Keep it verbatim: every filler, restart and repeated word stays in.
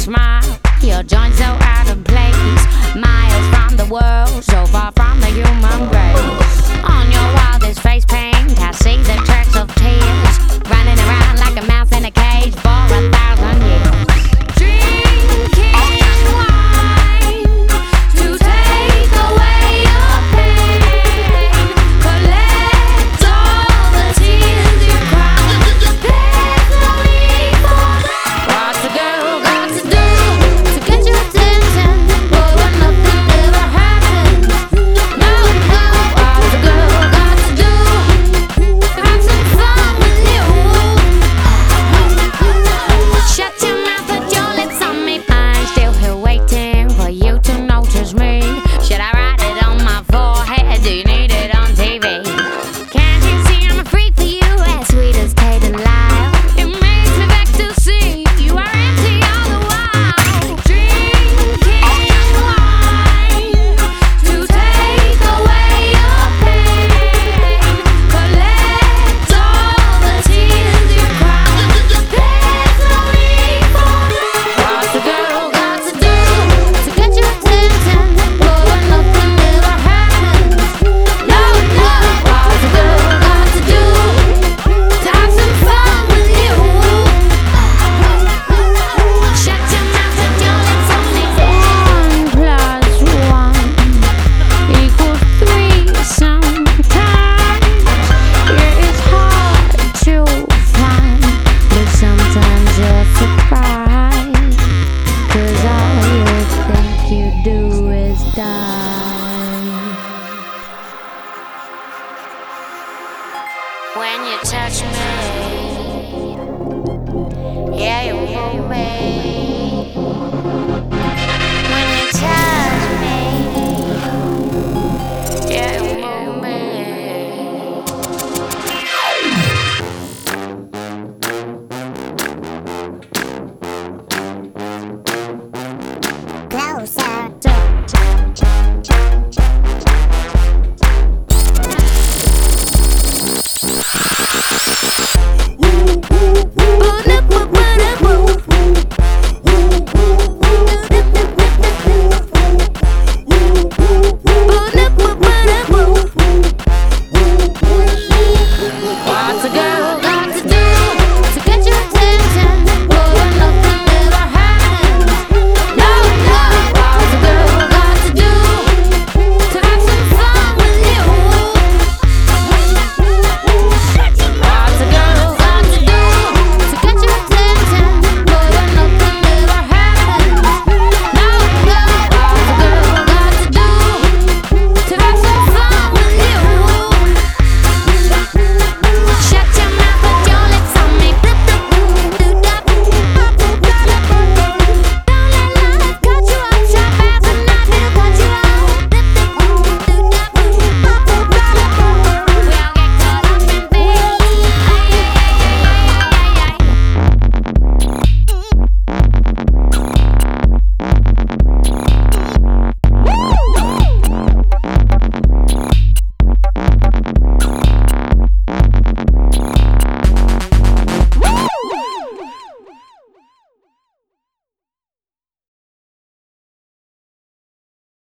smile. Your joint so out of place, miles from the world, so far from the human race. On your wildest face paint, I see the tracks of tears, running around like a mouse in a cage for a thousand years. Drinking wine to take away your pain, collect all the tears you cry. There's no need for that. What's the girl got to do to get your attention? Boy, when nothing ever happens. No, no, what's the girl got to do to have some fun with you? Shut your mouth, put your lips on me. I'm still here waiting for you to notice me. Should I write it on my forehead? Do you need it on T V? Can't you see I'm a freak for you, as sweet as Kate and Lyle? It makes me vex to see you are empty all the while. Drinking wine to take away your pain, collect all the tears you cry. There's no need for that. What's the girl got to do to get your attention? Boy, when nothing ever happens. No, no, what's the girl got to do to have some fun with you? Shut your mouth and your lips on me. One plus one equals three sometimes. Yeah, it's hard to find, but sometimes you're surprised, 'cause all you think you do is die. When you touch me, yeah, you move me.